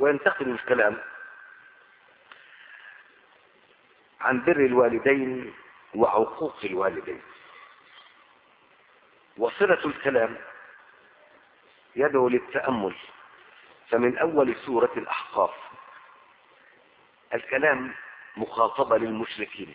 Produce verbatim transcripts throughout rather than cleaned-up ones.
وينتقل الكلام عن بر الوالدين وعقوق الوالدين. وصلة الكلام يدعو للتأمل. فمن أول سورة الأحقاف الكلام مخاطبة للمشركين،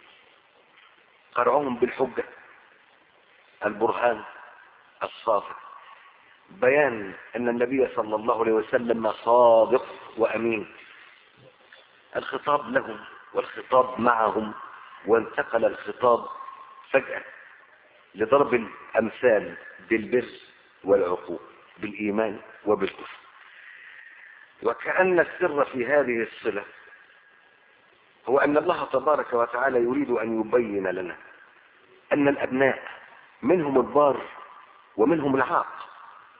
قرعهم بالحجة، البرهان الصادق، بيان أن النبي صلى الله عليه وسلم صادق وأمين. الخطاب لهم والخطاب معهم، وانتقل الخطاب فجأة لضرب الأمثال بالبر والعقوق، بالإيمان وبالكفر. وكأن السر في هذه الصلة هو أن الله تبارك وتعالى يريد أن يبين لنا أن الأبناء منهم البار ومنهم العاق.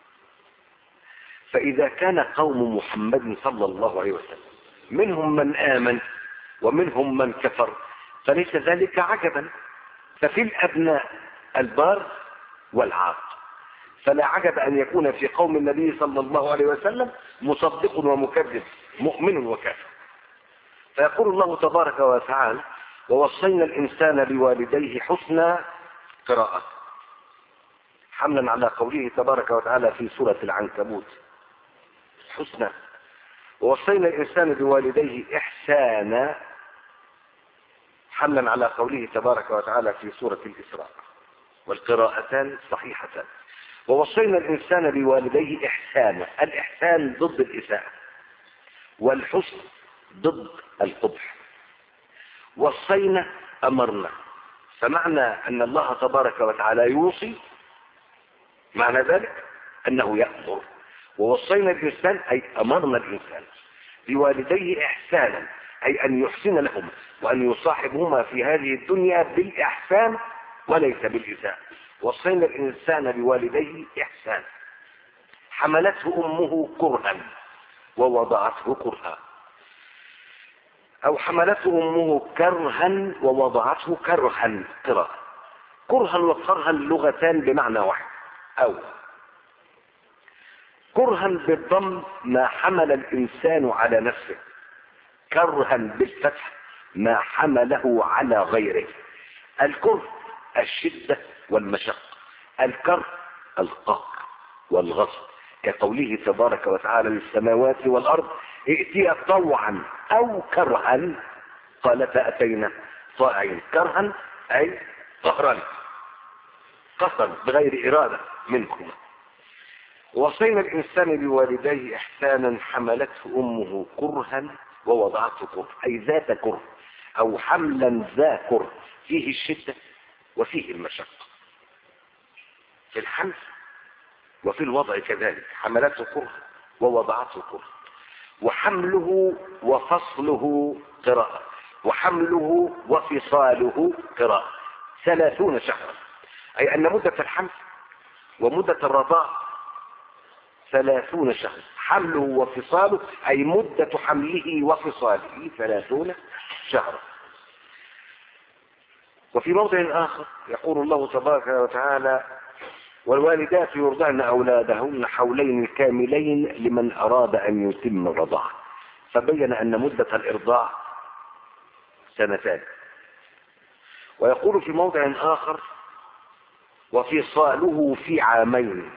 فإذا كان قوم محمد صلى الله عليه وسلم منهم من آمن ومنهم من كفر فليس ذلك عجبا. ففي الأبناء البار والعاق، فلا عجب أن يكون في قوم النبي صلى الله عليه وسلم مصدق ومكذب، مؤمن وكافر. فيقول الله تبارك وتعالى: ووصينا الإنسان بوالديه حسنا، قراءة حملا على قوله تبارك وتعالى في سورة العنكبوت حسنا. ووصينا الإنسان بوالديه إحسانا، حملا على قوله تبارك وتعالى في سورة الإسراء، والقراءتان صحيحتان. ووصينا الإنسان بوالديه إحسانا، الإحسان ضد الإساءة والحسن ضد القبح. وصينا أمرنا، فمعنى أن الله تبارك وتعالى يوصي معنى ذلك أنه يأمر. ووصينا الإنسان أي أمرنا الإنسان بوالديه إحسانا، أي أن يحسن لهم وأن يصاحبهما في هذه الدنيا بالإحسان وليس بالإساءة. وصينا الإنسان بوالديه إحسانا. حملته أمه كرها ووضعته كرها، أو حملته أمه كرها ووضعته كرها، قراءة. كرها وكرها اللغتان بمعنى واحد. أو كرها بالضم ما حمل الإنسان على نفسه، كرها بالفتح ما حمله على غيره. الكره الشدة والمشقة، الكره القهر والغصب، كقوله تبارك وتعالى للسماوات والأرض ائتيا طوعا أو كرها قالتا أتينا طائعين. كرها أي قهرا، قهرا بغير إرادة منكم. وصينا الإنسان بوالديه إحسانا، حملته أمه كرها ووضعته كره، أي ذات كره، أو حملا ذا كره فيه الشدة وفيه المشقة، في الحمل وفي الوضع كذلك. حملته كره ووضعته كره. وحمله وفصله قراءة، وحمله وفصاله قراءة، ثلاثون شهرا، أي أن مدة الحمل ومدة الرضاع ثلاثون شهرا. حمله وفصاله أي مدة حمله وفصاله ثلاثون شهرا. وفي موضع آخر يقول الله تبارك وتعالى: والوالدات يرضعن أولادهن حولين كاملين لمن أراد أن يتم الرضاعة. فبين أن مدة الإرضاع سنتان. ويقول في موضع آخر: وفصاله في عامين.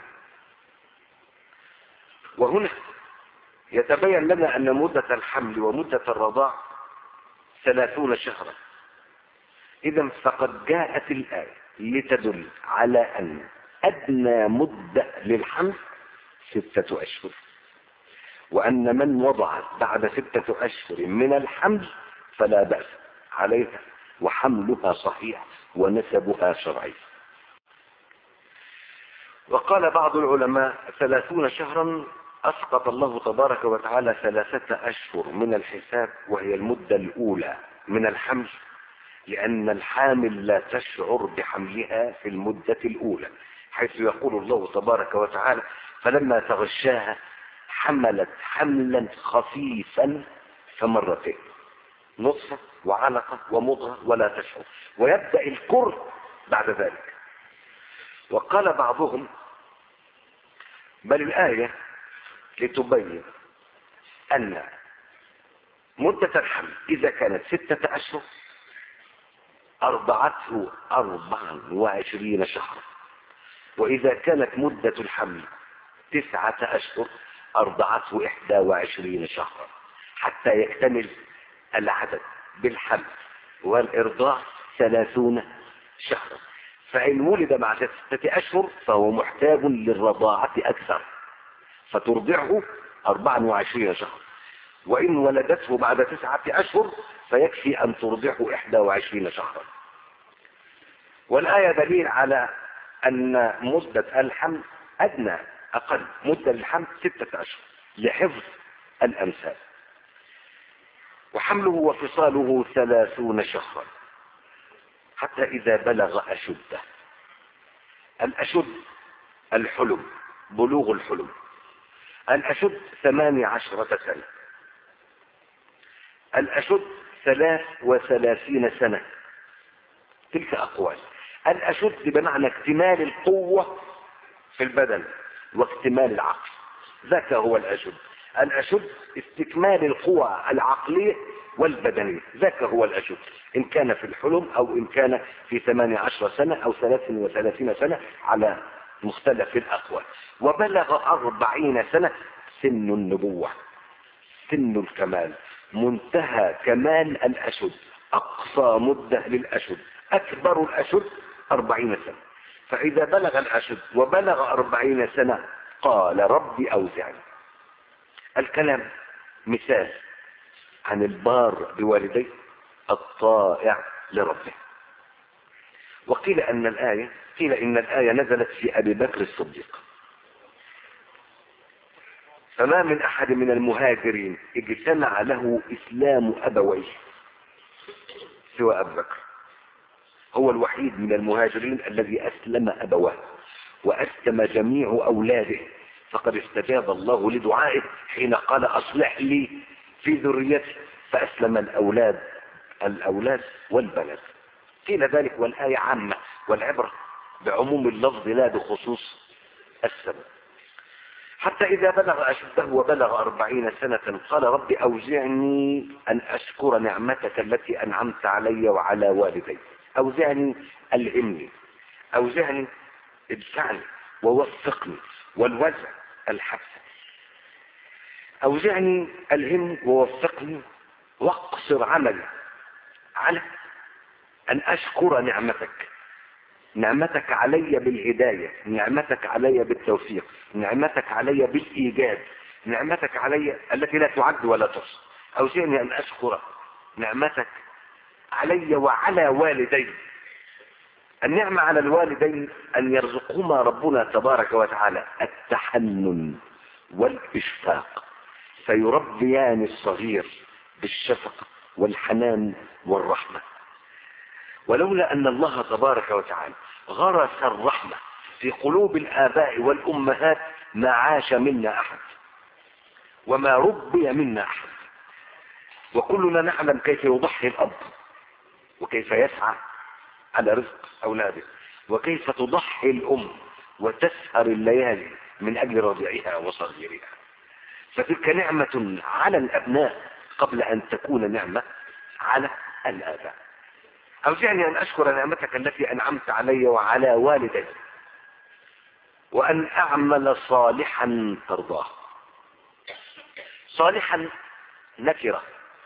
وهنا يتبين لنا أن مدة الحمل ومدة الرضاع ثلاثون شهرا. إذا فقد جاءت الآية لتدل على أن أدنى مدة للحمل ستة أشهر، وأن من وضع بعد ستة أشهر من الحمل فلا بأس عليها، وحملها صحيح ونسبها شرعي. وقال بعض العلماء: ثلاثون شهرا أسقط الله تبارك وتعالى ثلاثة أشهر من الحساب، وهي المدة الأولى من الحمل، لأن الحامل لا تشعر بحملها في المدة الأولى، حيث يقول الله تبارك وتعالى: فلما تغشاها حملت حملا خفيفا فمرتين، نطفة وعلقة ومضغة ولا تشعر، ويبدأ الكر بعد ذلك. وقال بعضهم: بل الآية لتبين أن مدة الحمل إذا كانت ستة أشهر أرضعته أربعا وعشرين شهرا، وإذا كانت مدة الحمل تسعة أشهر أرضعته إحدى وعشرين شهرا، حتى يكتمل العدد بالحمل والإرضاع ثلاثون شهرا. فإن ولد بعد ستة أشهر فهو محتاج للرضاعة أكثر فترضعه أربعا وعشرين شهرا، وإن ولدته بعد تسعة أشهر فيكفي أن ترضعه إحدى وعشرين شهرا. والآية دليل على أن مدة الحمل أدنى أقل مدة الحمل ستة أشهر لحفظ الأمثال. وحمله وفصاله ثلاثون شهرا حتى إذا بلغ أشده. الأشد الحلم، بلوغ الحلم. الأشد ثماني عشرة سنة. الأشد ثلاث وثلاثين سنة. تلك أقوال. الأشد بمعنى اكتمال القوة في البدن واكتمال العقل، ذاك هو الأشد. الأشد استكمال القوى العقلية والبدنية، ذاك هو الأشد، إن كان في الحلم أو إن كان في ثماني عشر سنة أو ثلاث وثلاثين سنة على مختلف الأقوال. وبلغ أربعين سنة سن النبوة، سن الكمال، منتهى كمال الأشد، أقصى مدة للأشد، أكبر الأشد أربعين سنة. فإذا بلغ الأشد وبلغ أربعين سنة قال رب أوزعني. الكلام مثال عن البار بوالديه الطائع لربه. وقيل أن الآية قيل إن الآية نزلت في أبي بكر الصديق، فما من أحد من المهاجرين اجتمع له إسلام أبويه سوى أبي بكر. هو الوحيد من المهاجرين الذي أسلم أبواه وأسلم جميع أولاده، فقد استجاب الله لدعائه حين قال أصلح لي في ذريتي، فأسلم الأولاد الأولاد والبلد. قيل ذلك والآية عامة، والعبرة بعموم اللفظ لا بخصوص السبب. حتى إذا بلغ أشده وبلغ أربعين سنة قال رب أوزعني أن أشكر نعمتك التي أنعمت علي وعلى والدي. أوزعني ألهمني، أوزعني ادفعني ووفقني، والوزع الحبس. أوزعني ألهمني ووفقني واقصر عملي على أن أشكر نعمتك، نعمتك علي بالهداية، نعمتك علي بالتوفيق، نعمتك علي بالإيجاد، نعمتك علي التي لا تعد ولا تحصى. أوزعني أن أشكر نعمتك علي وعلى والدي. النعمة على الوالدين أن يرزقهما ربنا تبارك وتعالى التحنن والإشفاق، فيربيان الصغير بالشفقة والحنان والرحمة. ولولا أن الله تبارك وتعالى غرس الرحمة في قلوب الآباء والأمهات ما عاش منا أحد وما ربي منا أحد. وكلنا نعلم كيف يضحي الأب وكيف يسعى على رزق أولاده، وكيف تضحي الأم وتسهر الليالي من أجل رضيعها وصغيرها. فتلك نعمة على الأبناء قبل أن تكون نعمة على الآباء. أوزعني أن أشكر نعمتك التي أنعمت علي وعلى والدي وأن أعمل صالحا ترضاه. صالحا نكرة،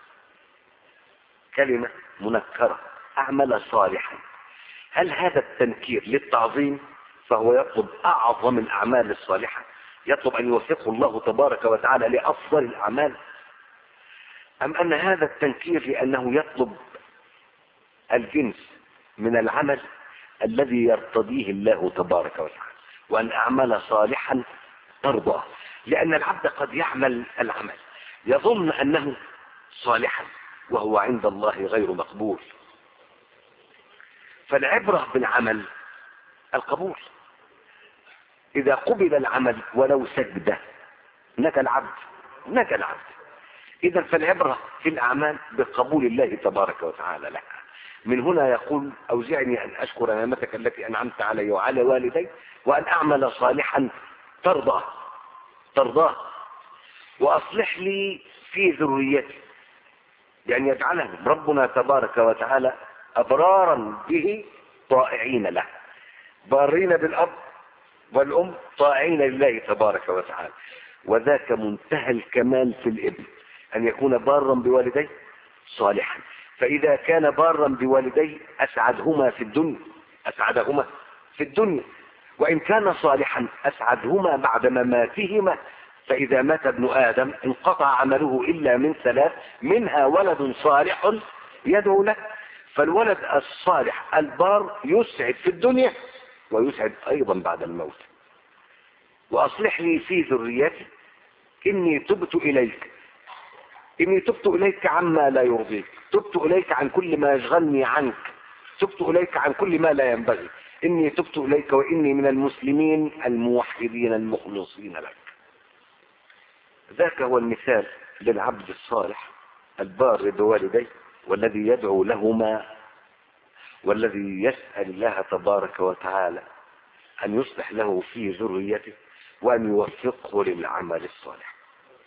كلمة منكرة، أعمل صالحا. هل هذا التنكير للتعظيم؟ فهو يطلب أعظم الأعمال الصالحة، يطلب أن يوفقه الله تبارك وتعالى لأفضل الأعمال، أم أن هذا التنكير لأنه يطلب الجنس من العمل الذي يرتضيه الله تبارك وتعالى، وأن أعمل صالحا ترضاه؟ لأن العبد قد يعمل العمل يظن أنه صالحا وهو عند الله غير مقبول. فالعبرة بالعمل القبول. إذا قبل العمل ولو سجدة نجا العبد، نجا العبد. إذا فالعبرة في الأعمال بقبول الله تبارك وتعالى لها. من هنا يقول أوزعني أن أشكر نعمتك التي أنعمت علي وعلى والدي وأن أعمل صالحا ترضاه، ترضاه. وأصلح لي في ذريتي، يعني يجعلهم ربنا تبارك وتعالى أبرارا به طائعين له، بارين بالأب والأم طائعين لله تبارك وتعالى. وذاك منتهى الكمال في الابن، أن يكون بارا بوالديه صالحا. فإذا كان بارا بوالديه أسعدهما في الدنيا، أسعدهما في الدنيا، وإن كان صالحا أسعدهما بعد مماتهما. فإذا مات ابن آدم انقطع عمله إلا من ثلاث، منها ولد صالح يدعو له. فالولد الصالح البار يسعد في الدنيا ويسعد أيضا بعد الموت. وأصلح لي في ذريتي إني تبت إليك، إني تبت إليك عما لا يرضيك، تبت إليك عن كل ما يشغلني عنك، تبت إليك عن كل ما لا ينبغي، إني تبت إليك وإني من المسلمين الموحدين المخلصين لك. ذاك هو المثال للعبد الصالح البار بوالديه، والذي يدعو لهما، والذي يسأل الله تبارك وتعالى أن يصلح له في ذريته وأن يوفقه للعمل الصالح.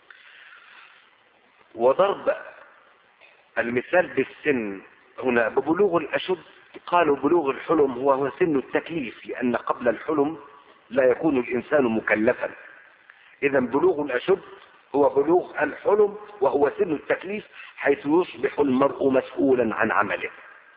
وضرب المثال بالسن هنا ببلوغ الأشد، قالوا بلوغ الحلم هو هو سن التكليف، لأن قبل الحلم لا يكون الإنسان مكلفا. إذا بلوغ الأشد هو بلوغ الحلم، وهو سن التكليف، حيث يصبح المرء مسؤولا عن عمله.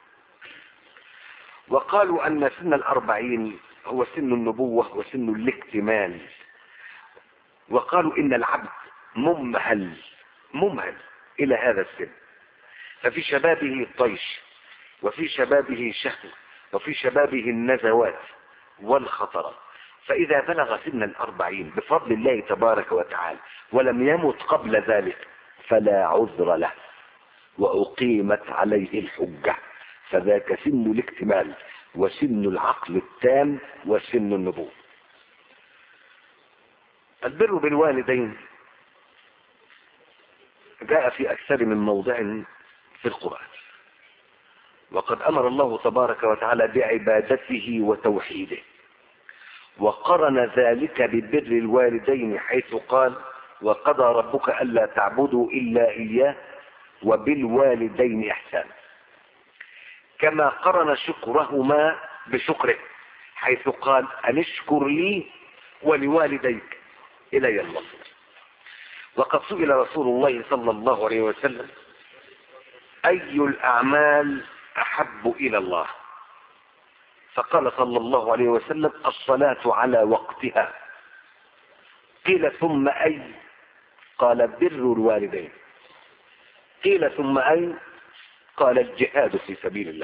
وقالوا أن سن الأربعين هو سن النبوة وسن الاكتمال. وقالوا إن العبد ممهل ممهل إلى هذا السن، ففي شبابه الطيش، وفي شبابه شهوة، وفي شبابه النزوات والخطرات. فإذا بلغ سن الأربعين بفضل الله تبارك وتعالى ولم يمت قبل ذلك فلا عذر له، وأقيمت عليه الحجة. فذاك سن الاكتمال وسن العقل التام وسن النبوة. البر بالوالدين جاء في أكثر من موضع في القرآن، وقد أمر الله تبارك وتعالى بعبادته وتوحيده، وقرن ذلك ببر الوالدين حيث قال: وقضى ربك ألا تعبدوا إلا إياه وبالوالدين إحسانا. كما قرن شكرهما بشكره حيث قال: أن اشكر لي ولوالديك إلي المصير. وقد سئل رسول الله صلى الله عليه وسلم: أي الأعمال أحب إلى الله؟ فقال صلى الله عليه وسلم: الصلاة على وقتها. قيل: ثم أي؟ قال: بر الوالدين. قيل: ثم أي؟ قال: الجهاد في سبيل الله.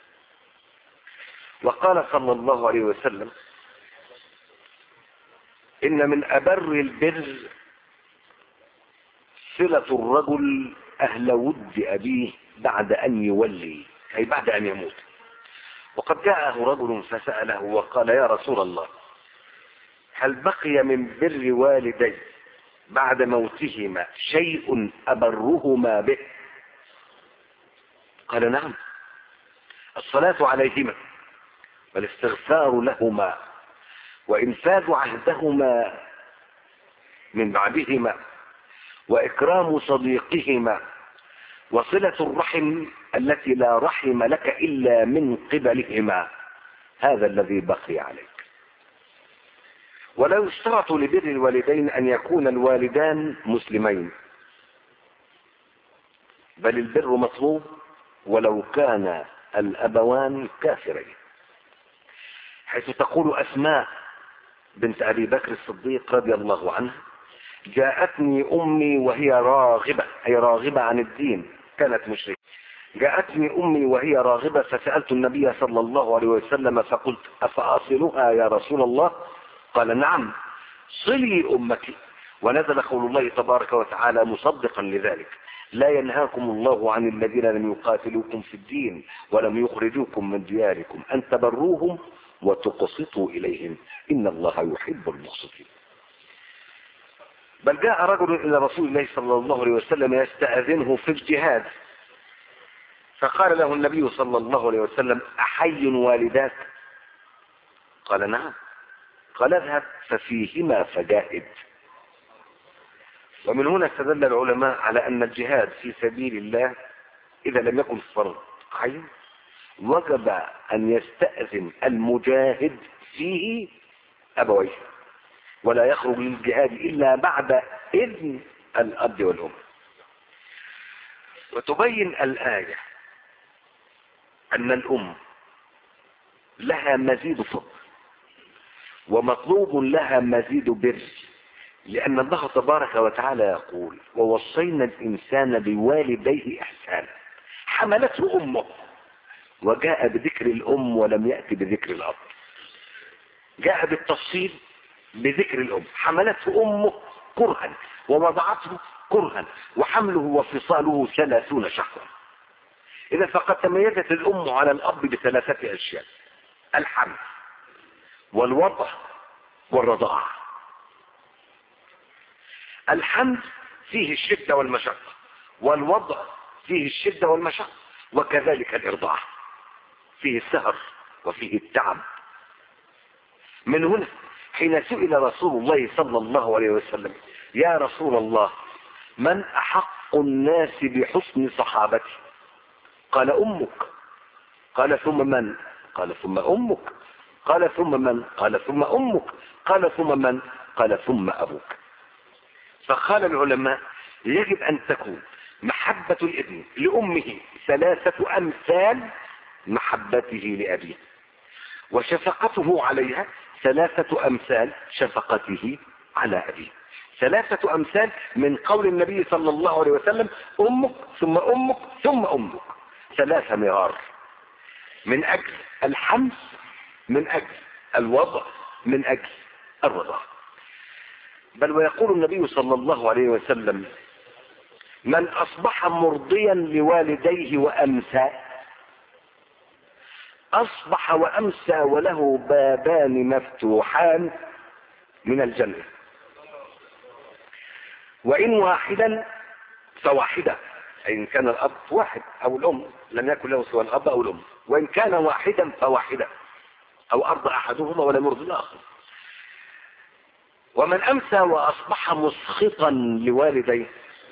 وقال صلى الله عليه وسلم: إن من أبر البر صلة الرجل أهل ود أبيه بعد أن يولي، أي بعد أن يموت. وقد جاءه رجل فسأله وقال: يا رسول الله، هل بقي من بر والدي بعد موتهما شيء أبرهما به؟ قال: نعم، الصلاة عليهما والاستغفار لهما وإنفاذ عهدهما من بعدهما وإكرام صديقهما وصلة الرحم التي لا رحم لك إلا من قبلهما، هذا الذي بقي عليك. ولا يشترط لبر الوالدين أن يكون الوالدان مسلمين، بل البر مطلوب ولو كان الأبوان كافرين، حيث تقول أسماء بنت أبي بكر الصديق رضي الله عنه: جاءتني أمي وهي راغبة، أي راغبة عن الدين، كانت مشركة. جاءتني أمي وهي راغبة فسألت النبي صلى الله عليه وسلم فقلت: أفأصلها يا رسول الله؟ قال: نعم، صلي أمك. ونزل قول الله تبارك وتعالى مصدقا لذلك: لا ينهاكم الله عن الذين لم يقاتلوكم في الدين ولم يخرجوكم من دياركم أن تبروهم وتقسطوا إليهم إن الله يحب المقسطين. بل جاء رجل إلى رسول الله صلى الله عليه وسلم يستأذنه في الجهاد، فقال له النبي صلى الله عليه وسلم: أحي والداك؟ قال: نعم. قال: اذهب ففيهما فجاهد. ومن هنا استدل العلماء على أن الجهاد في سبيل الله إذا لم يكن فرض عين وجب أن يستأذن المجاهد فيه أبويه، ولا يخرج للجهاد إلا بعد إذن الأب والأم. وتبين الآية أن الأم لها مزيد فضل ومطلوب لها مزيد بر، لأن الله تبارك وتعالى يقول: ووصينا الإنسان بوالديه إحسانا. حملته أمه، وجاء بذكر الأم ولم يأتي بذكر الأب، جاء بالتفصيل بذكر الأم. حملته أمه كرها ووضعته كرها وحمله وفصاله ثلاثون شهرا. إذا فقد تميزت الأم على الأب بثلاثة أشياء: الحمل والوضع والرضاعة. الحمل فيه الشدة والمشقة، والوضع فيه الشدة والمشقة، وكذلك الإرضاع فيه السهر وفيه التعب. من هنا حين سئل رسول الله صلى الله عليه وسلم: يا رسول الله، من أحق الناس بحسن صحابتي؟ قال: أمك. قال: ثم من؟ قال: ثم أمك. قال: ثم من؟ قال: ثم أمك. قال: ثم من؟ قال: ثم أبوك. فقال العلماء: يجب أن تكون محبة الابن لأمه ثلاثة أمثال محبته لأبيه، وشفقته عليها ثلاثة أمثال شفقته على أبيه. ثلاثة أمثال من قول النبي صلى الله عليه وسلم: أمك ثم أمك ثم أمك. ثلاثة مرار، من أجل الحمل، من أجل الوضع، من أجل الرضاعة. بل ويقول النبي صلى الله عليه وسلم: من أصبح مرضيا لوالديه وأمسى أصبح وأمسى وله بابان مفتوحان من الجنة، وإن واحدا فواحدة، أي إن كان الأب واحد أو الأم لم يكن له سوى الأب أو الأم، وإن كان واحدا فواحدة، أو أرضى أحدهما ولم يرضي الآخر. ومن أمسى وأصبح مسخطا لوالديه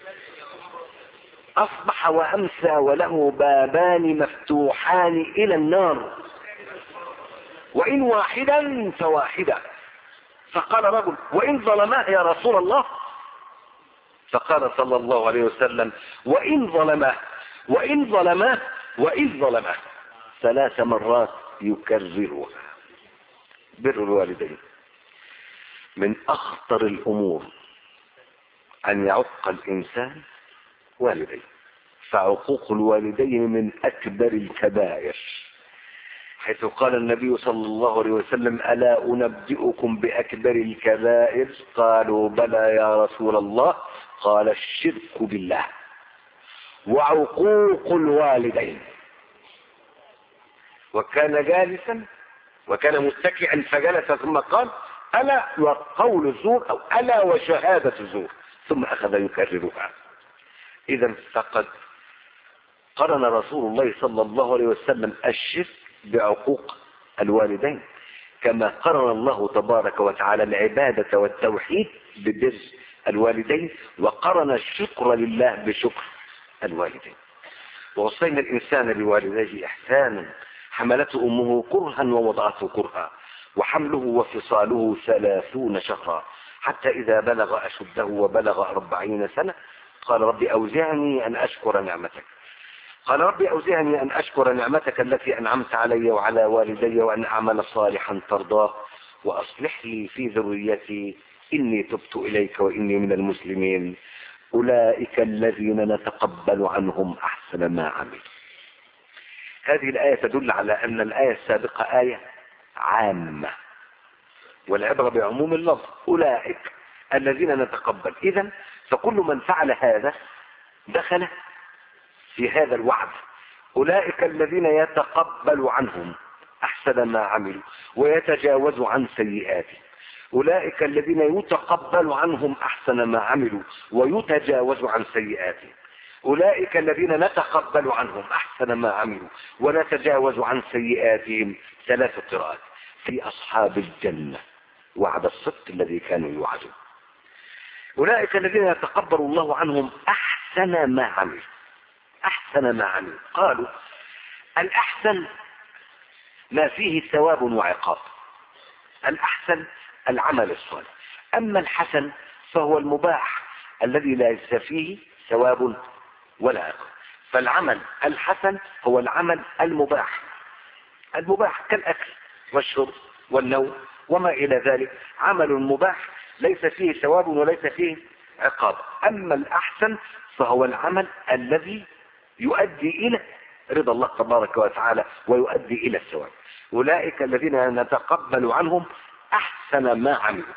أصبح وأمسى وله بابان مفتوحان إلى النار، وإن واحدا فواحدة. فقال رجل: وإن ظلماه يا رسول الله؟ فقال صلى الله عليه وسلم: وإن ظلماه وإن ظلماه وإن ظلماه، ثلاث مرات يكررها. بر الوالدين من أخطر الأمور، أن يعق الإنسان والديه، فعقوق الوالدين من أكبر الكبائر، حيث قال النبي صلى الله عليه وسلم: ألا أنبئكم بأكبر الكبائر؟ قالوا: بلى يا رسول الله. قال: الشرك بالله وعقوق الوالدين. وكان جالسا وكان متكئا فجلس ثم قال: ألا وقول الزور، أو ألا وشهادة الزور، ثم أخذ يكررها. إذا فقد قرن رسول الله صلى الله عليه وسلم الشرك بعقوق الوالدين، كما قرن الله تبارك وتعالى العبادة والتوحيد ببر الوالدين، وقرن الشكر لله بشكر الوالدين. ووصينا الإنسان بوالديه إحسانا، حملته أمه كرها ووضعته كرها، وحمله وفصاله ثلاثون شهرا، حتى إذا بلغ أشده وبلغ أربعين سنة قال: ربي أوزعني أن أشكر نعمتك. قال: ربي أوزعني أن أشكر نعمتك التي أنعمت علي وعلى والدي، وأن أعمل صالحا ترضاه، وأصلح لي في ذريتي، إني تبت إليك وإني من المسلمين. أولئك الذين نتقبل عنهم أحسن ما عملوا. هذه الآية تدل على أن الآية السابقة آية عامة، والعبرة بعموم اللفظ. أولئك الذين نتقبل، إذن فكل من فعل هذا دخل في هذا الوعد. أولئك الذين يتقبل عنهم أحسن ما عملوا ويتجاوز عن سيئاتهم. أولئك الذين يتقبل عنهم أحسن ما عملوا ويتجاوز عن سيئاتهم. أولئك الذين نتقبل عنهم أحسن ما عملوا ونتجاوز عن سيئاتهم. ثلاث قراءات في أصحاب الجنة، وعد الصدق الذي كانوا يوعدون. أولئك الذين يتقبل الله عنهم أحسن ما عملوا. أحسن ما عملوا، قالوا الأحسن ما فيه ثواب وعقاب. الأحسن العمل الصالح، أما الحسن فهو المباح الذي ليس فيه ثواب ولا عقاب. فالعمل الحسن هو العمل المباح، المباح كالأكل والشرب والنوم وما إلى ذلك، عمل مباح ليس فيه ثواب وليس فيه عقاب. أما الأحسن فهو العمل الذي يؤدي إلى رضا الله تبارك وتعالى ويؤدي إلى الثواب. أولئك الذين نتقبل عنهم أحسن ما عملوا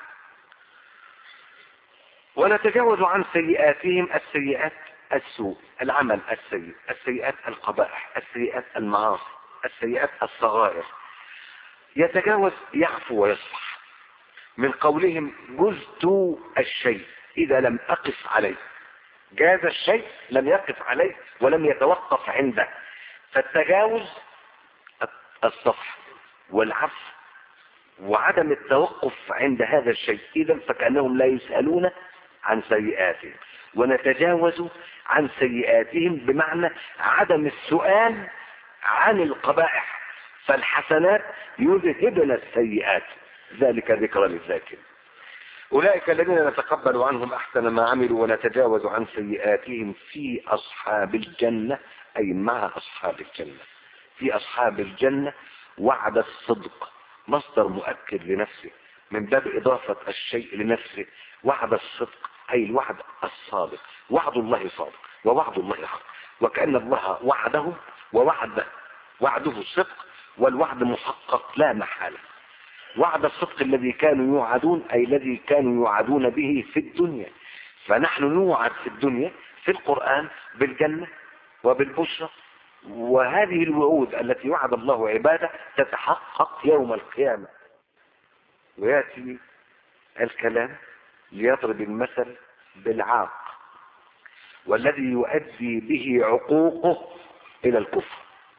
ونتجاوز عن سيئاتهم. السيئات السوء، العمل السيء، السيئات القبائح، السيئات المعاصي، السيئات الصغائر. يتجاوز، يعفو ويصفح. من قولهم جزت الشيء إذا لم أقف عليه، جاز الشيء لم يقف عليه ولم يتوقف عنده. فالتجاوز الصفح والعفو وعدم التوقف عند هذا الشيء، إذا فكأنهم لا يسألون عن سيئاتهم. ونتجاوز عن سيئاتهم بمعنى عدم السؤال عن القبائح، فالحسنات يذهبن السيئات، ذلك ذكرى للذاكر. أولئك الذين نتقبل عنهم أحسن ما عملوا ونتجاوز عن سيئاتهم في أصحاب الجنة، أي مع أصحاب الجنة. في أصحاب الجنة وعد الصدق، مصدر مؤكد لنفسه من باب إضافة الشيء لنفسه. وعد الصدق أي الوعد الصادق، وعد الله صادق ووعد الله حق، وكأن الله وعده ووعد وعده الصدق، والوعد محقق لا محالة. وعد الصدق الذي كانوا يوعدون أي الذي كانوا يوعدون به في الدنيا، فنحن نوعد في الدنيا في القرآن بالجنة وبالبشرى، وهذه الوعود التي وعد الله عباده تتحقق يوم القيامة. ويأتي الكلام ليضرب المثل بالعاق والذي يؤدي به عقوقه إلى الكفر.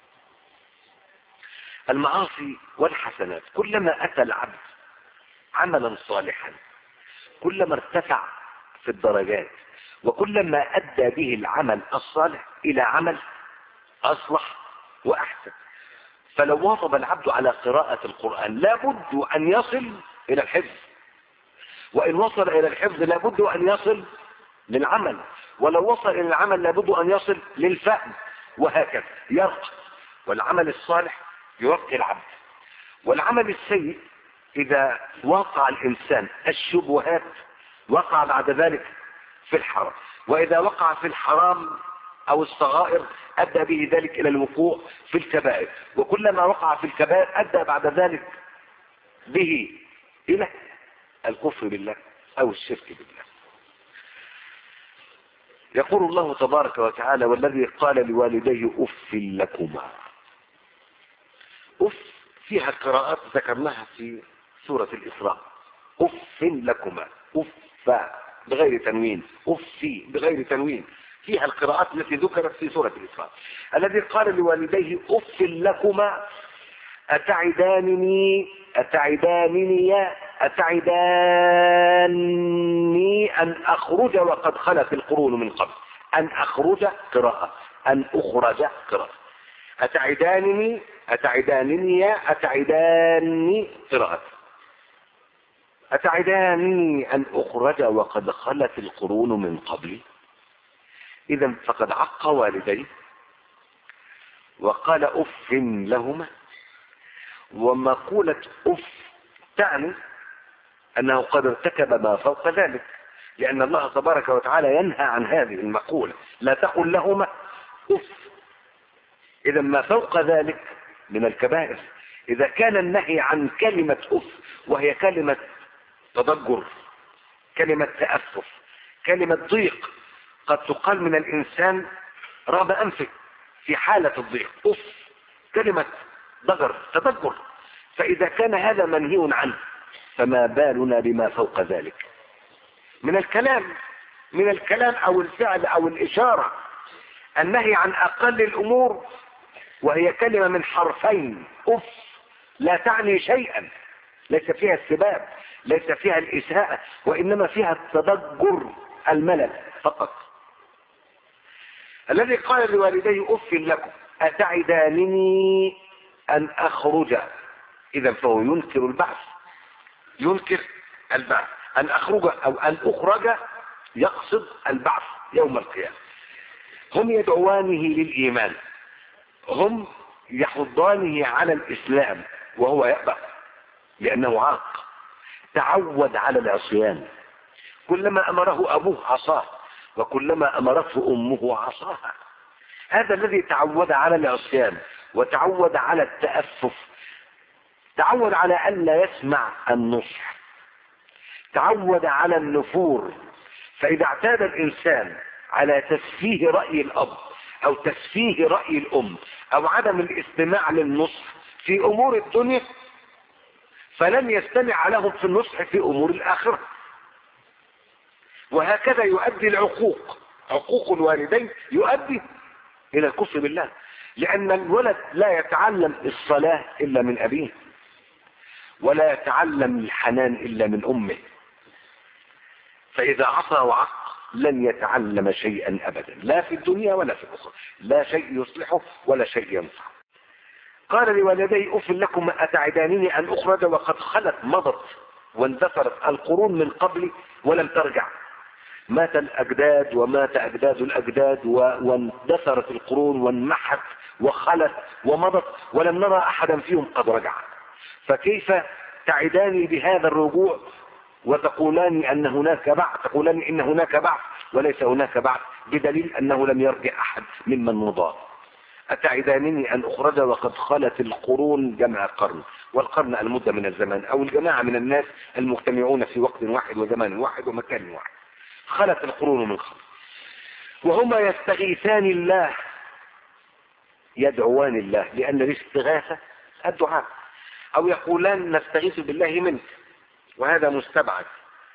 المعاصي والحسنات كلما أتى العبد عملا صالحا كلما ارتفع في الدرجات، وكلما أدى به العمل الصالح إلى عمل أصلح وأحسن. فلو واظب العبد على قراءة القرآن لابد أن يصل إلى الحفظ، وإن وصل إلى الحفظ لابد أن يصل للعمل، ولو وصل إلى العمل لابد أن يصل للفهم، وهكذا يرقى. والعمل الصالح يرقي العبد. والعمل السيء إذا وقع الإنسان الشبهات وقع بعد ذلك في الحرام، وإذا وقع في الحرام أو الصغائر أدى به ذلك إلى الوقوع في الكبائر، وكلما وقع في الكبائر أدى بعد ذلك به إلى الكفر بالله أو الشرك بالله. يقول الله تبارك وتعالى: والذي قال لوالديه أف لكما. أف فيها قراءات ذكرناها في سورة الإسراء. أف لكما، أف بغير تنوين، أفي بغير تنوين، فيها القراءات التي ذكرت في سورة الإسراء. الذي قال لوالديه أف لكما أتعدانني أتعدانني أتعداني أن أخرج وقد خلت القرون من قبل. أن أخرج قراءة، أن أخرج قراءة. أتعدانني أتعدانني أتعداني قراءة. أتعداني أن أخرج وقد خلت القرون من قبلي. إذا فقد عق والديه وقال أف لهما. ومقولة أف تعني أنه قد ارتكب ما فوق ذلك، لأن الله تبارك وتعالى ينهى عن هذه المقولة: لا تقل لهما أف. إذا ما فوق ذلك من الكبائر. إذا كان النهي عن كلمة أف وهي كلمة تضجر، كلمة تأسف، كلمة ضيق، قد تقال من الإنسان رغم أنفه في حالة الضيق، أف كلمة ضجر تضجر. فإذا كان هذا منهي عنه فما بالنا بما فوق ذلك من الكلام من الكلام أو الفعل أو الإشارة. النهي عن أقل الأمور وهي كلمة من حرفين، أف لا تعني شيئا، ليس فيها استباب، ليس فيها الإساءة، وإنما فيها التضجر الملل فقط. الذي قال لوالديه أف لكم أتعدانني أن أخرج، إذا فهو ينكر البعث، ينكر البعث. أن أخرج أو أن أخرج يقصد البعث يوم القيامة. هم يدعوانه للإيمان، هم يحضانه على الإسلام وهو يأبى لأنه عاق، تعود على العصيان، كلما أمره أبوه عصاه وكلما أمرته أمه عصاها. هذا الذي تعود على العصيان وتعود على التأفف، تعود على أن لا يسمع النصح، تعود على النفور. فإذا اعتاد الإنسان على تسفيه رأي الأب أو تسفيه رأي الأم أو عدم الاستماع للنصح في أمور الدنيا، فلن يستمع لهم في النصح في أمور الآخرة. وهكذا يؤدي العقوق، عقوق الوالدين يؤدي إلى الكفر بالله، لأن الولد لا يتعلم الصلاة إلا من أبيه، ولا يتعلم الحنان إلا من أمه. فإذا عصى وعق لن يتعلم شيئا أبدا، لا في الدنيا ولا في الأخرى، لا شيء يصلحه ولا شيء ينفعه. قال لوالديه أف لكم أتعدانني أن أخرج وقد خلت مضت واندثرت القرون من قبلي ولم ترجع. مات الأجداد ومات أجداد الأجداد واندثرت القرون وانمحت وخلت ومضت ولم نرى أحدا فيهم قد رجع، فكيف تعداني بهذا الرجوع وتقولان أن هناك بعث، تقولان إن هناك بعث وليس هناك بعث، بدليل أنه لم يرجع أحد ممن مضى. أتعدانني أن أخرج وقد خلت القرون، جمع قرن، والقرن المدة من الزمان أو الجماعة من الناس المجتمعون في وقت واحد وزمان واحد ومكان واحد. خلت القرون من قبل وهما يستغيثان الله، يدعوان الله، لأن الاستغاثة الدعاء، أو يقولان نستغيث بالله منك، وهذا مستبعد.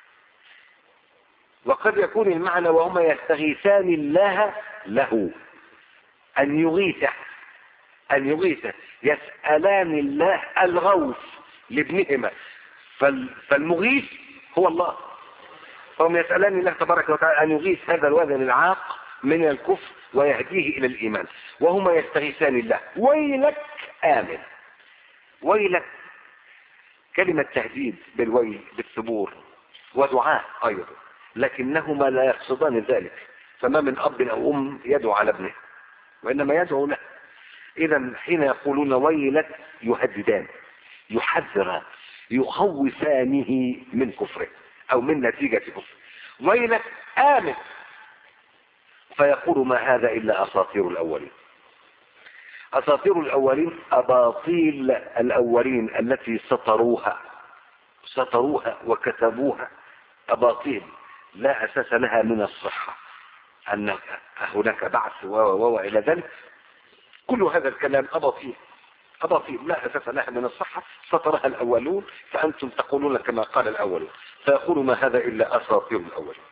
وقد يكون المعنى وهما يستغيثان الله له، أن يغيث أن يغيث يسألان الله الغوث لابنهما، فالمغيث هو الله، فهم يسألان الله تبارك وتعالى أن يغيث هذا الولد العاق من الكفر ويهديه إلى الإيمان، وهما يستغيثان الله. ويلك آمن، ويلك كلمة تهديد بالويل بالثبور ودعاء أيضا، لكنهما لا يقصدان ذلك. فما من أب أو أم يدعو على ابنه، وإنما يدعو له. إذا حين يقولون ويلك يهددان، يحذران، يخوفانه من كفره أو من نتيجة كفره. ويلك آمن، فيقول ما هذا إلا أساطير الأولين. أساطير الأولين أباطيل الأولين التي سطروها سطروها وكتبوها، أباطيل لا أساس لها من الصحة، أن هناك بعث وإلى ذلك. كل هذا الكلام أباطيل، أباطيل لا أساس لها من الصحة، سطرها الأولون، فأنتم تقولون كما قال الأولون، فيقول ما هذا إلا أساطير الأولين.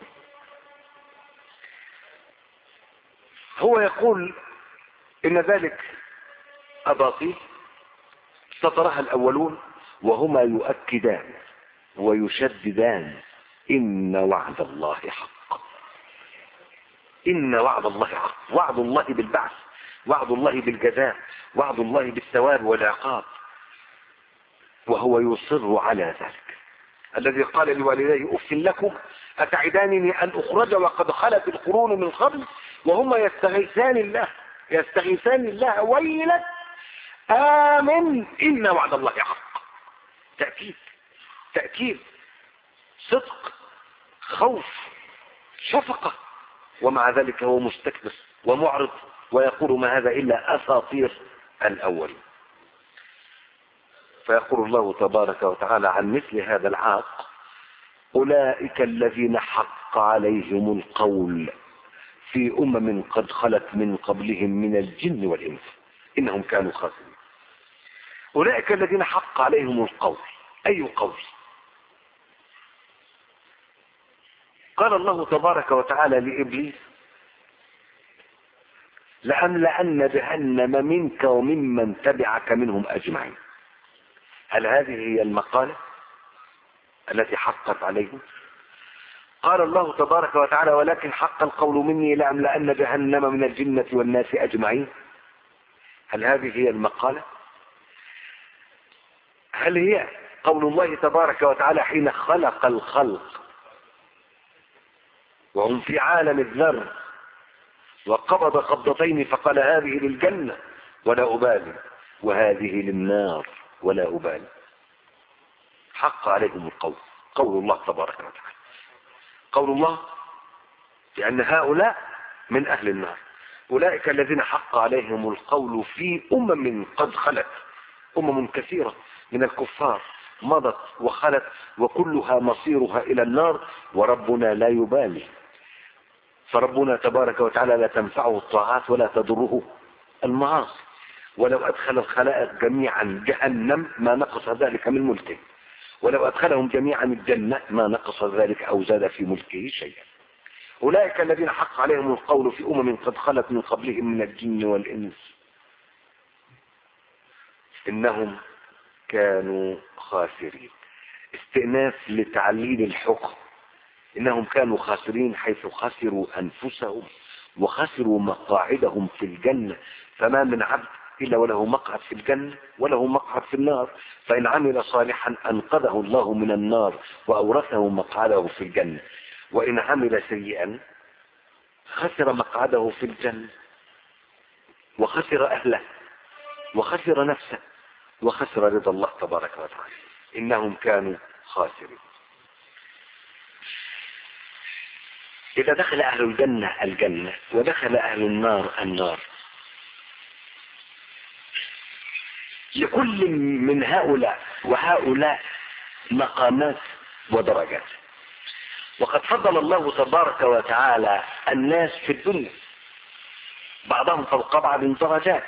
هو يقول إن ذلك أباطيل سطرها الأولون، وهما يؤكدان ويشددان إن وعد الله حق، إن وعد الله حق، وعد الله بالبعث، وعد الله بالجزاء، وعد الله بالثواب والعقاب، وهو يصر على ذلك. الذي قال لوالديه أف لكم أتعدانني أن أخرج وقد خلت القرون من قبل وهما يستغيثان الله يستغيثان الله ويلك آمن إن وعد الله حق. تأكيد، تأكيد، صدق، خوف، شفقة، ومع ذلك هو مستكبر ومعرض ويقول ما هذا إلا أساطير الأول. فيقول الله تبارك وتعالى عن مثل هذا العاق أولئك الذين حق عليهم القول في أمم قد خلت من قبلهم من الجن والإنس إنهم كانوا خاسرين. أولئك الذين حق عليهم القول، أي قول؟ قال الله تبارك وتعالى لإبليس لأملأن جهنم منك وممن تبعك منهم أجمعين. هل هذه هي المقالة؟ التي حقت عليهم؟ قال الله تبارك وتعالى: ولكن حق القول مني لأملأن جهنم من الجنة والناس أجمعين. هل هذه هي المقالة؟ هل هي قول الله تبارك وتعالى حين خلق الخلق وهم في عالم الذر وقبض قبضتين فقال: هذه للجنة ولا أبالي، وهذه للنار ولا أبالي. حق عليهم القول، قول الله تبارك وتعالى، قول الله، لأن هؤلاء من أهل النار. أولئك الذين حق عليهم القول في أمم قد خلت، أمم كثيرة من الكفار مضت وخلت وكلها مصيرها إلى النار، وربنا لا يبالي. فربنا تبارك وتعالى لا تنفعه الطاعات ولا تضره المعاصي. ولو أدخل الخلائق جميعا جهنم ما نقص ذلك من ملكه، ولو أدخلهم جميعا الجنة ما نقص ذلك أو زاد في ملكه شيئا. أولئك الذين حق عليهم القول في أمم قد خلت من قبلهم من الجن والإنس إنهم كانوا خاسرين. استئناف لتعليل الحكم، إنهم كانوا خاسرين حيث خسروا أنفسهم وخسروا مقاعدهم في الجنة. فما من عبد إلا وله مقعد في الجنة وله مقعد في النار، فإن عمل صالحا أنقذه الله من النار وأورثه مقعده في الجنة، وإن عمل سيئا خسر مقعده في الجنة وخسر أهله وخسر نفسه وخسر رضا الله تبارك وتعالى. إنهم كانوا خاسرين. إذا دخل أهل الجنة الجنة ودخل أهل النار النار، لكل من هؤلاء وهؤلاء مقامات ودرجات. وقد فضل الله تبارك وتعالى الناس في الدنيا بعضهم فوق بعض درجات.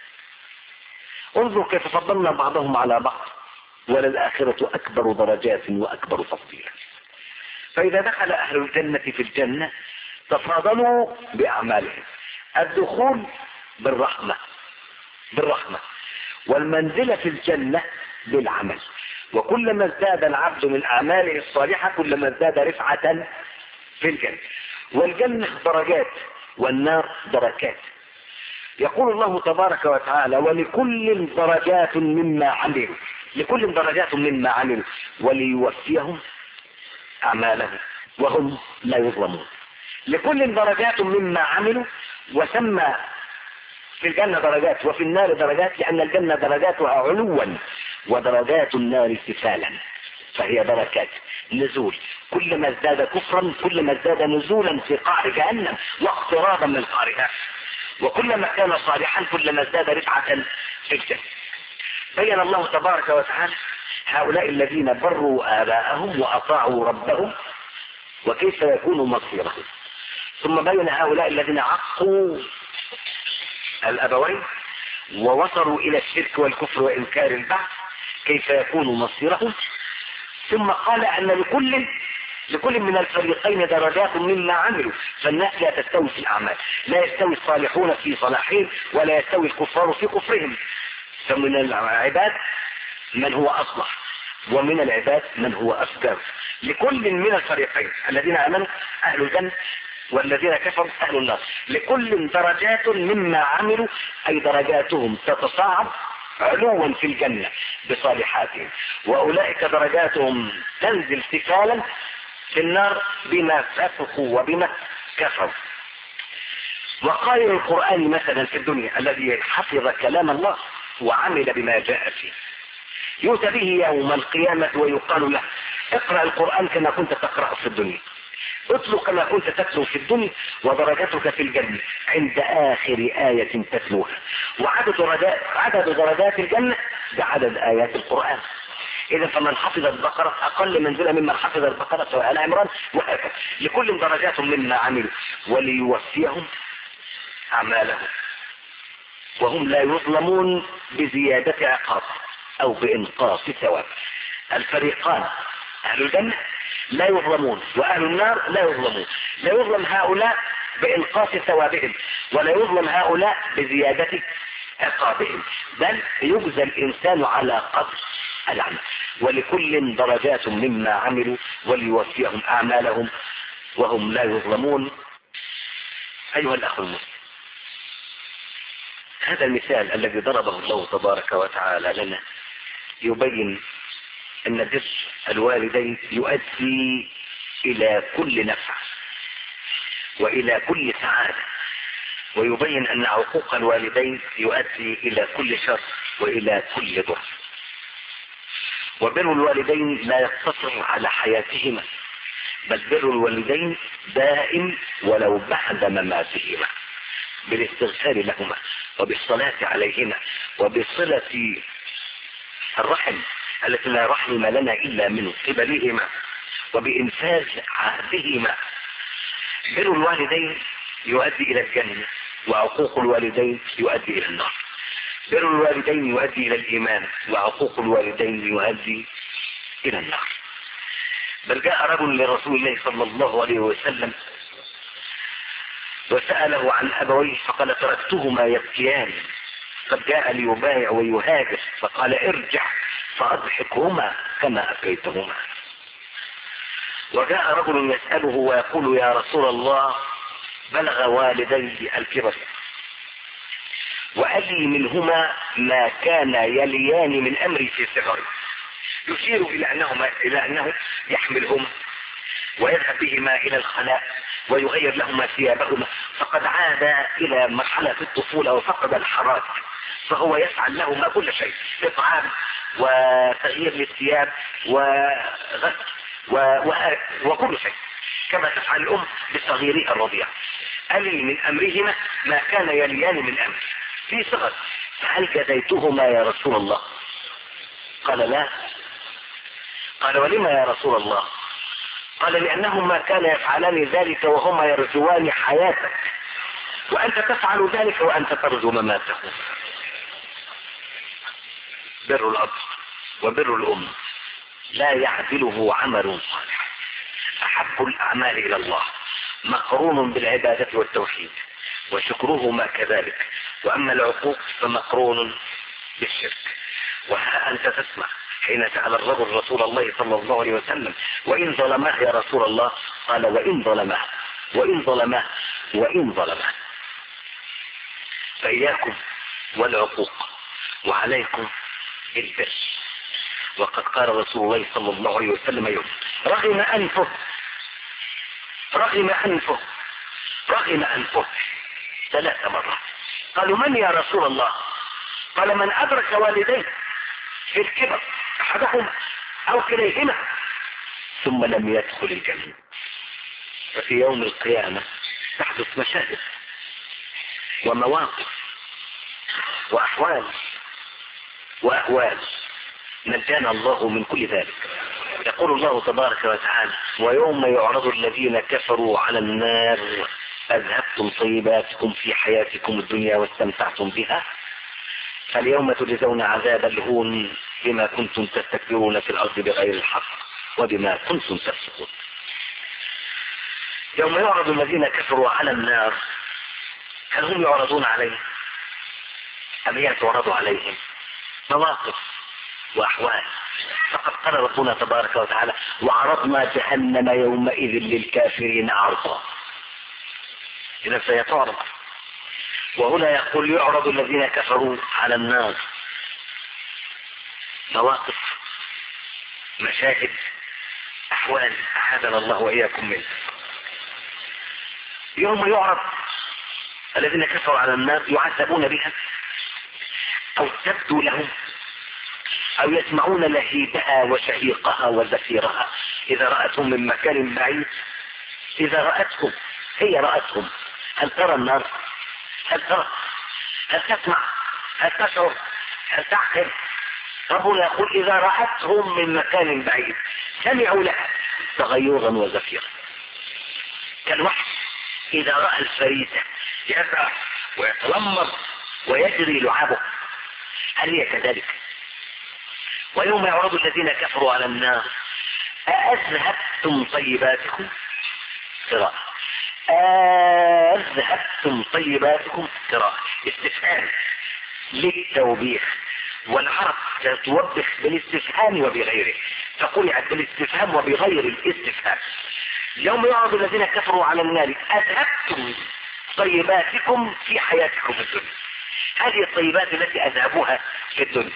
انظر كيف فضلنا بعضهم على بعض، وللآخرة أكبر درجات وأكبر تفضيلا. فإذا دخل أهل الجنة في الجنة تفاضلوا بأعمالهم. الدخول بالرحمة بالرحمة والمنزلة في الجنة بالعمل. وكلما ازداد العبد من أعماله الصالحة كلما ازداد رفعة في الجنة. والجنة درجات والنار دركات. يقول الله تبارك وتعالى: ولكل درجات مما عملوا، لكل درجات مما عملوا وليوفيهم أعمالهم وهم لا يظلمون. لكل درجات مما عملوا، وسمى في الجنة درجات وفي النار درجات لأن الجنة درجاتها علوا ودرجات النار سفالا، فهي دركات نزول. كلما ازداد كفرا كلما ازداد نزولا في قعر جهنم واقترابا من قعرها، وكلما كان صالحا كلما ازداد رفعة في الجنة. بين الله تبارك وتعالى هؤلاء الذين بروا آباءهم وأطاعوا ربهم وكيف يكون مصيرهم، ثم بين هؤلاء الذين عقوا الأبوين ووصلوا إلى الشرك والكفر وإنكار البعث كيف يكون مصيرهم. ثم قال أن لكل لكل من الفريقين درجات مما عملوا، فالناس لا تستوي في الأعمال، لا يستوي الصالحون في صلاحهم ولا يستوي الكفار في كفرهم. فمن العباد من هو أصلح ومن العباد من هو أفجر. لكل من الفريقين الذين آمنوا أهل الجنة والذين كفروا أهل النار، لكل درجات مما عملوا، أي درجاتهم تتصاعد علوا في الجنة بصالحاتهم، وأولئك درجاتهم تنزل سفالا في النار بما فسقوا وبما كفروا. وقارئ القرآن مثلا في الدنيا الذي حفظ كلام الله وعمل بما جاء فيه يؤتى به يوم القيامة ويقال له: اقرأ القرآن كما كنت تقرأ في الدنيا، اتلو كما كنت تتلو في الدنيا، ودرجتك في الجنة عند آخر آية تتلوها. وعدد درجات عدد درجات الجنة بعدد آيات القرآن. إذا فمن حفظ البقرة أقل منزلة ممن حفظ البقرة وآل عمران، وهكذا. لكل درجات مما عملوا وليوفيهم أعمالهم وهم لا يظلمون بزيادة عقاب أو بإنقاص ثواب. الفريقان أهل الجنة لا يظلمون وأهل النار لا يظلمون. لا يظلم هؤلاء بإنقاص ثوابهم ولا يظلم هؤلاء بزيادة عقابهم، بل يجزى الإنسان على قدر العمل، ولكل درجات مما عملوا وليوفيهم أعمالهم وهم لا يظلمون. أيها الأخ المسلم، هذا المثال الذي ضربه الله تبارك وتعالى لنا يبين أن بر الوالدين يؤدي إلى كل نفع وإلى كل سعادة، ويبين أن عقوق الوالدين يؤدي إلى كل شر وإلى كل ضر. وبر الوالدين لا يقتصر على حياتهما، بل بر الوالدين دائم ولو بعد مماتهما، بالاستغفار لهما وبالصلاة عليهما وبصلة الرحم التي لا رحم لنا إلا من قبلهما وبإنفاذ عهدهما. بر الوالدين يؤدي إلى الجنة، وعقوق الوالدين يؤدي إلى النار. بر الوالدين يؤدي إلى الإيمان، وعقوق الوالدين يؤدي إلى النار. بل جاء رجل لرسول الله صلى الله عليه وسلم وسأله عن أبويه فقال تركتهما يبكيان، قد جاء ليبايع ويهاجر، فقال ارجع فأضحكهما كما أبكيتهما. وجاء رجل يسأله ويقول يا رسول الله بلغ والدي الكبر وألي منهما ما كان يليان من أمري في صغري، يشير إلى أنهما إلى أنه يحملهما ويذهب بهما إلى الخلاء ويغير لهما ثيابهما، فقد عاد إلى مرحلة الطفولة وفقد الحراك، فهو يفعل لهما كل شيء، إطعام وتغيير للثياب وغسل و... و... وكل شيء، كما تفعل الأم بصغيرها الرضيع. ألي من أمرهما ما كان يليان من أمر في صغر، فهل جزيتهما يا رسول الله؟ قال لا. قال ولما يا رسول الله؟ قال لأنهما كان يفعلان ذلك وهما يرجوان حياتك، وأنت تفعل ذلك وأنت ترجو مماته. بر الأب وبر الأم لا يعدله عمل صالح، أحب الأعمال إلى الله، مقرون بالعبادة والتوحيد، وشكرهما كذلك. وأما العقوق فمقرون بالشرك. وها أنت تسمع حين سأل الرجل رسول الله صلى الله عليه وسلم وإن ظلماه يا رسول الله؟ قال وإن ظلماه وإن ظلماه وإن ظلماه. فإياكم والعقوق وعليكم بالبر. وقد قال رسول الله صلى الله عليه وسلم يوم رغم أنفه رغم أنفه رغم أنفه ثلاث مرات. قالوا من يا رسول الله؟ قال من أدرك والديه في الكبر أحدهما أو كليهما ثم لم يدخل الجنة. ففي يوم القيامة تحدث مشاهد ومواقف وأحوال وأهوال نجانا الله من كل ذلك. يقول الله تبارك وتعالى ويوم يعرض الذين كفروا على النار أذهبتم طيباتكم في حياتكم الدنيا واستمتعتم بها فاليوم تجزون عذاب الهون بما كنتم تستكبرون في الأرض بغير الحق وبما كنتم تفسقون. يوم يعرض الذين كفروا على النار هل هم يعرضون عليه أم يعرضوا عليهم؟ مواقف وأحوال. فقد قال ربنا تبارك وتعالى وعرضنا جهنم يومئذ للكافرين عرضا. إذا سيتعرض. وهنا يقول يعرض الذين كفروا على النار. مواقف مشاهد أحوال أعاذنا الله وإياكم منه. يوم يعرض الذين كفروا على النار يعذبون بها أو تبدو لهم أو يسمعون لهيبها وشهيقها وزفيرها إذا رأتهم من مكان بعيد. إذا رأتهم هي رأتهم هل ترى النار؟ هل ترى؟ هل تسمع؟ هل تشعر؟ هل تعقل؟ ربنا يقول إذا رأتهم من مكان بعيد سمعوا لها تغيرا وزفيرا كالوحش إذا رأى الفريسة يسرع ويتلمر ويجري لعابه. هل هي كذلك؟ ويوم يعرض الذين كفروا على النار أأذهبتم طيباتكم؟ قراءة أذهبتم طيباتكم قراءة استفهام للتوبيخ والعرب توبخ بالاستفهام وبغيره، فقرئت بالاستفهام وبغير الاستفهام. يوم يعرض الذين كفروا على النار اذهبتم طيباتكم في حياتكم الدنيا. هذه الطيبات التي اذهبوها في الدنيا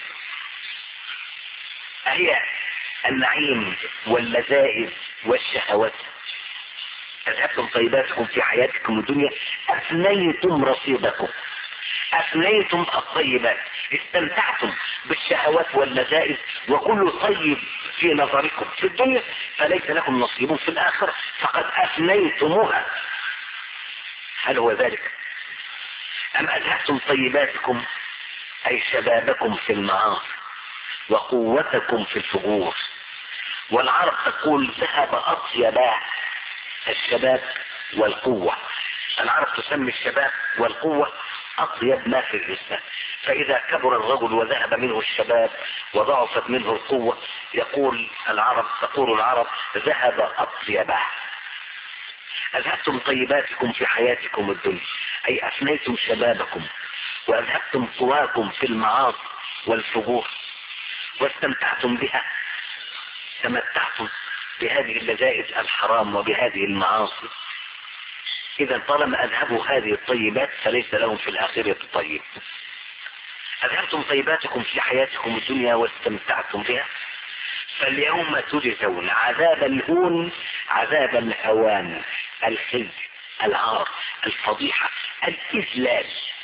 هي النعيم واللذائذ والشهوات. اذهبتم طيباتكم في حياتكم الدنيا، افنيتم رصيدكم، افنيتم الطيبات، استمتعتم بالشهوات واللذائذ وكل طيب في نظركم في الدنيا، فليس لكم نصيب في الاخره، فقد افنيتموها. هل هو ذلك؟ ام اذهبتم طيباتكم اي شبابكم في المعاصي وقوتكم في الفجور. والعرب تقول ذهب اطيبا الشباب والقوة. العرب تسمي الشباب والقوة اطيب ما في الجسم، فاذا كبر الرجل وذهب منه الشباب وضعفت منه القوة يقول العرب تقول العرب ذهب اطيبا. اذهبتم طيباتكم في حياتكم الدنيا اي افنيتم شبابكم واذهبتم قواكم في المعاصي والفجور واستمتعتم بها، تمتعتم بهذه اللذائذ الحرام وبهذه المعاصي. اذا طالما اذهبوا هذه الطيبات فليس لهم في الاخرة طيب. اذهبتم طيباتكم في حياتكم الدنيا واستمتعتم بها، فاليوم تجزون عذاب الهون عذاب الهوان، الخزي، العار، الفضيحة، الاذلال.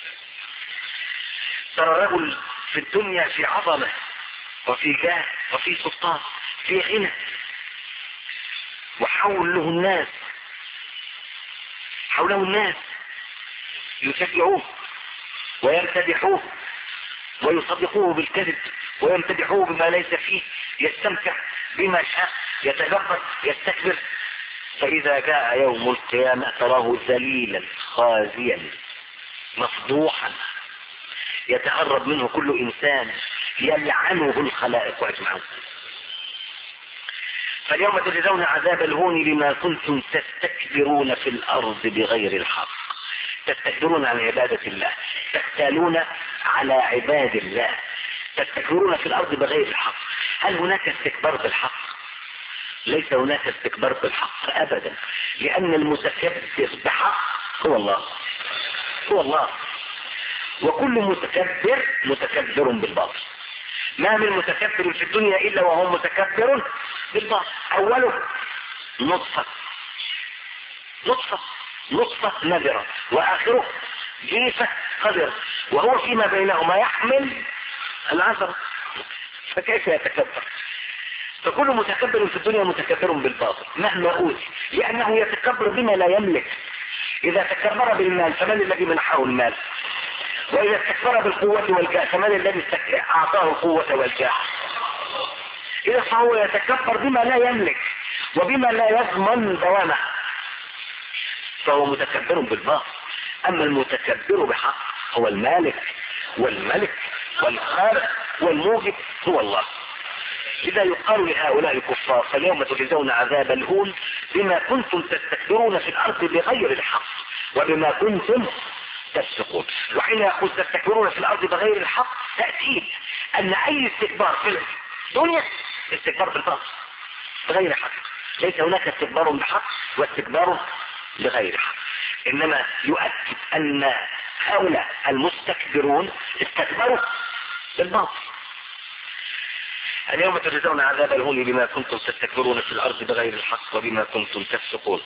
ترى رجل في الدنيا في عظمة وفي جاه وفي سلطان في غنى وحوله الناس حوله الناس يشجعوه ويمتدحوه ويصدقوه بالكذب ويمتدحوه بما ليس فيه، يستمتع بما شاء، يتجبر، يستكبر. فإذا جاء يوم القيامة تراه ذليلا خازيا مفضوحا يتهرب منه كل إنسان، يلعنه الخلائق أجمعين. فاليوم تجزون عذاب الهون بما كنتم تستكبرون في الأرض بغير الحق. تستكبرون عن عبادة الله، تختالون على عباد الله، تستكبرون في الأرض بغير الحق. هل هناك استكبار بالحق؟ ليس هناك استكبار بالحق أبدا، لأن المتكبر بحق هو الله، هو الله. وكل متكبر متكبر بالباطل. ما من متكبر في الدنيا إلا وهو متكبر بالباطل. أوله نطفة نطفة نطفة نذرة، وآخره جيفة قذرة، وهو فيما بينهما يحمل العذر، فكيف يتكبر؟ فكل متكبر في الدنيا متكبر بالباطل مهما أوتي، لأنه يتكبر بما لا يملك. إذا تكبر بالمال فمن الذي منحه المال؟ وإذا استكبر بالقوة والجاه فمن الذي أعطاه القوة والجاه؟ إذا فهو يتكبر بما لا يملك وبما لا يضمن دوامه، فهو متكبر بالباطل. أما المتكبر بحق هو المالك والملك والخالق والموجب هو الله. إذا يقال لهؤلاء الكفار فاليوم تجزون عذاب الهون بما كنتم تستكبرون في الأرض بغير الحق وبما كنتم تفسقون. وحين يقول تستكبرون في الأرض بغير الحق تأكيد أن أي استكبار في الدنيا استكبار بالباطل بغير حق. ليس هناك استكبار بحق واستكبار بغير حق، إنما يؤكد أن هؤلاء المستكبرون استكبروا بالباطل. اليوم تجزون عذاب الهون بما كنتم تستكبرون في الأرض بغير الحق وبما كنتم تفسقون.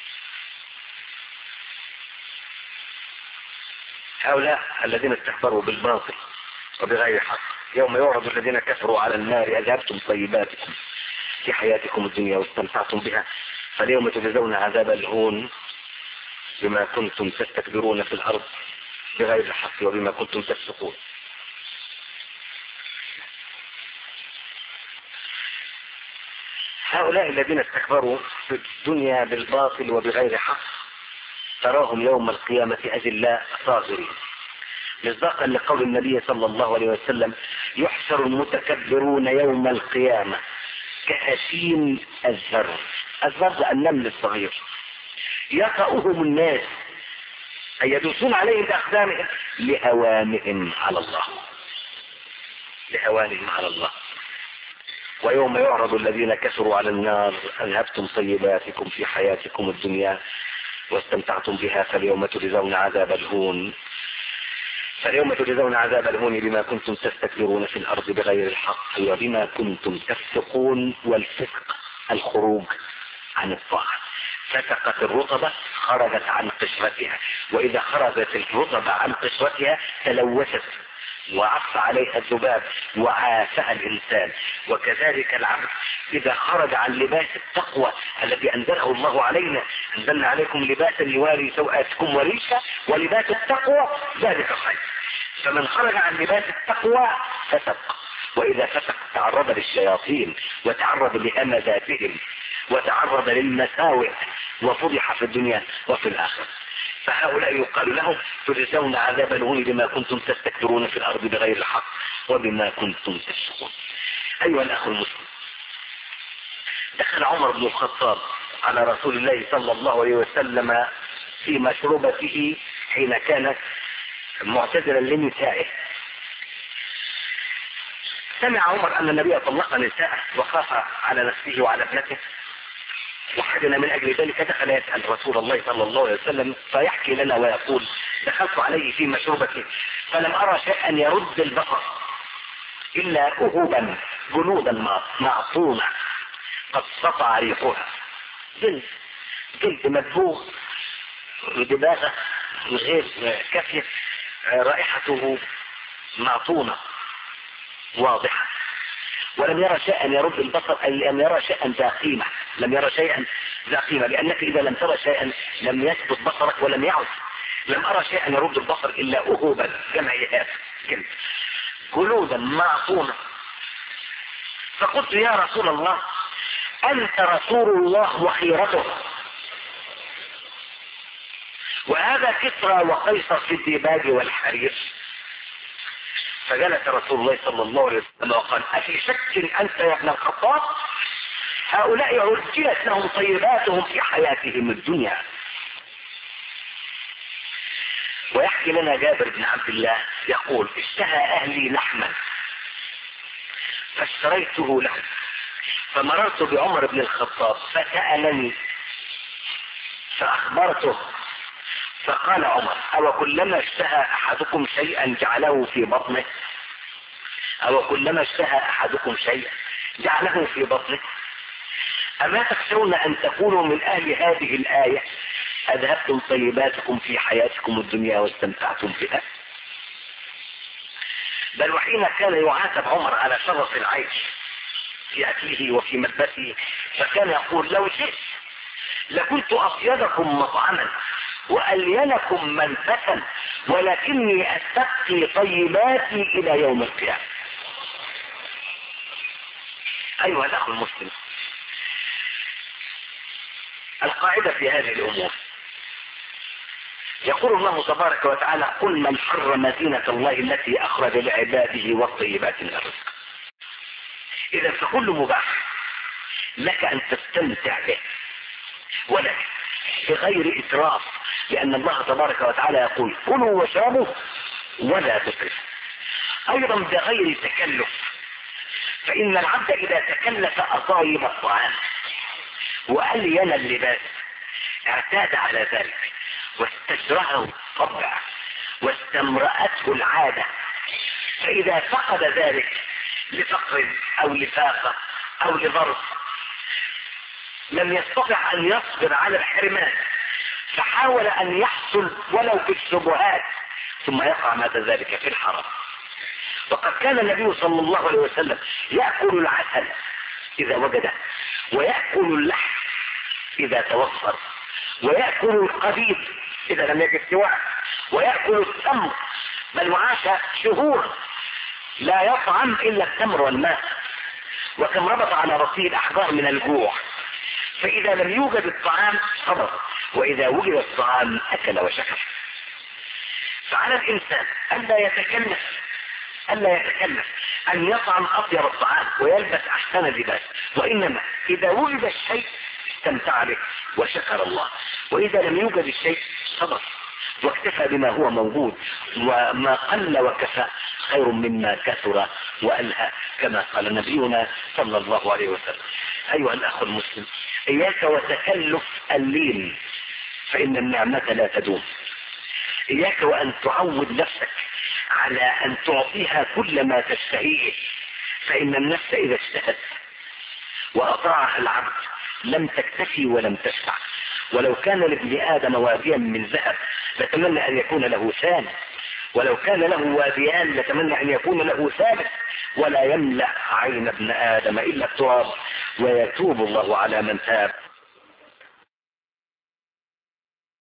هؤلاء الذين استكبروا بالباطل وبغير حق يوم يعرض الذين كفروا على النار أذهبتم طيباتكم في حياتكم الدنيا واستمتعتم بها، فاليوم تجزون عذاب الهون بما كنتم تستكبرون في الأرض بغير الحق وبما كنتم تفسقون. هؤلاء الذين استكبروا في الدنيا بالباطل وبغير حق تراهم يوم القيامة أذلاء صاغرين، مصداقا لقول النبي صلى الله عليه وسلم يحشر المتكبرون يوم القيامة كهشيم الذر. الذر النمل الصغير، يقأهم الناس أي يدوسون عليهم بأقدامهم لهوانهم على الله. لهوانهم على الله. ويوم يعرض الذين كفروا على النار أذهبتم طيباتكم في حياتكم الدنيا واستمتعتم بها فاليوم تجزون عذاب الهون فاليوم تجزون عذاب الهون بما كنتم تستكبرون في الأرض بغير الحق وبما كنتم تفسقون. والفسق الخروج عن الطاعة. فسقت الرطبة خرجت عن قشرتها، وإذا خرجت الرطبة عن قشرتها تلوثت وعف عليها الذباب وعافها الإنسان. وكذلك العبد إذا خرج عن لباس التقوى الذي أنزله الله علينا، أنزلنا عليكم لباسا يواري سوآتكم وريشا ولباس التقوى ذلك خير. فمن خرج عن لباس التقوى فسق، وإذا فسق تعرض للشياطين وتعرض لهمزاتهم وتعرض للمساوئ وفضح في الدنيا وفي الآخرة. فهؤلاء يقال لهم تجزون عذاب الهون بما كنتم تستكبرون في الأرض بغير الحق وبما كنتم تفسقون. أيها الأخ المسلم، دخل عمر بن الخطاب على رسول الله صلى الله عليه وسلم في مشروبته حين كان معتذرا لنسائه. سمع عمر أن النبي طلق نساءه وخاف على نفسه وعلى ابنته، وحدنا من أجل ذلك دخل يسأل رسول الله صلى الله عليه وسلم فيحكي لنا ويقول: دخلت عليه في مشروبته فلم أرى شيئا يرد البصر إلا أهوبا جلودا معطونة قد سطع ريحها، جلد جلد مدبوغ ودباغة غير كافية، رائحته معطونة واضحة. ولم يرى شيئا يرد البصر، أي لم يرى شيئا ذا قيمة، لم يرى شيئا ذا قيمة، لأنك إذا لم ترى شيئا لم يثبت بصرك ولم يعد. لم أرى شيئا يرد البصر إلا أهوبا جمع إهاب كلمة جلودا معطونة. فقلت: يا رسول الله، أنت رسول الله وخيرته، وهذا كسرى وقيصر في الديباج والحرير. فجلس رسول الله صلى الله عليه وسلم وقال: أفي شك أنت يا ابن الخطاب؟ هؤلاء عجلت لهم طيباتهم في حياتهم الدنيا. ويحكي لنا جابر بن عبد الله يقول: اشتهى أهلي لحما فاشتريته له، فمررت بعمر بن الخطاب فسألني فأخبرته، فقال عمر: أو كلما اشتهى أحدكم شيئا جعله في بطنه أو كلما اشتهى أحدكم شيئا جعله في بطنه أما تخشون أن تكونوا من أهل هذه الآية أذهبتم طيباتكم في حياتكم الدنيا واستمتعتم بها؟ بل وحين كان يعاتب عمر على شرف العيش في أكله وفي ملبسه فكان يقول: لو شئت لكنت أطيبكم مطعما وألينكم منفسا ولكني أستبقي طيباتي إلى يوم القيامة. أيها الأخ المسلم، القاعدة في هذه الأمور يقول الله تبارك وتعالى: قل من حرم زينة الله التي أخرج لعباده والطيبات من الرزق. إذا فكل مباح لك أن تستمتع به، ولكن بغير إسراف، لأن الله تبارك وتعالى يقول: كلوا واشربوا ولا تسرفوا. أيضا بغير تكلف، فإن العبد إذا تكلف أطايب الطعام وألين اللباس اعتاد على ذلك واستجراه الطبع واستمرأته العادة، فإذا فقد ذلك لفقر أو لفاقة أو لظرف لم يستطع أن يصبر على الحرمان، فحاول أن يحصل ولو بالشبهات ثم يقع بعد ذلك في الحرام. وقد كان النبي صلى الله عليه وسلم يأكل العسل إذا وجده، ويأكل اللحم إذا توفر، ويأكل القبيب إذا لم يجد سواه، ويأكل التمر، بل وعاش شهور لا يطعم إلا التمر والماء، وكم ربط على رأسه الأحجار من الجوع، فإذا لم يوجد الطعام صبر، وإذا وجد الطعام أكل وشكر. فعلى الإنسان ألا يتكلف ألا يتكلف أن يطعم أطيب الطعام ويلبس أحسن اللباس، وإنما إذا وجد الشيء استمتع به وشكر الله، وإذا لم يوجد الشيء صبر واكتفى بما هو موجود، وما قل وكفى خير مما كثر وألهى كما قال نبينا صلى الله عليه وسلم. أيها الأخ المسلم، إياك وتكلف اللين فإن النعمة لا تدوم. إياك وأن تعود نفسك على أن تعطيها كل ما تشتهيه، فإن النفس إذا اشتهت وأطاعها العبد لم تكتفي ولم تشبع. ولو كان لابن آدم واديا من ذهب لتمنى أن يكون له ثاني، ولو كان له واديان لتمنى أن يكون له ثالث، ولا يملأ عين ابن آدم إلا التراب، ويتوب الله على من تاب